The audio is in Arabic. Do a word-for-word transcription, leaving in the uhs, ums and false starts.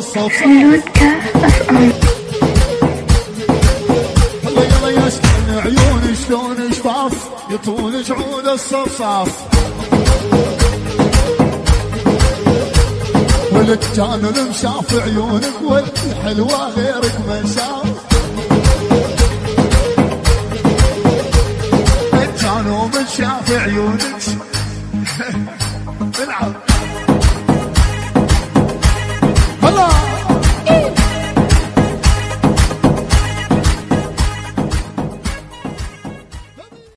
الصف. خلود كاف اف ام. يلا يلا يسكن عيوني شلون شفاف يطول جعود الصفصاف. ولك كان المشاف عيونك والحلوة غيرك ما شاف. كانوا من شاف عيونك العب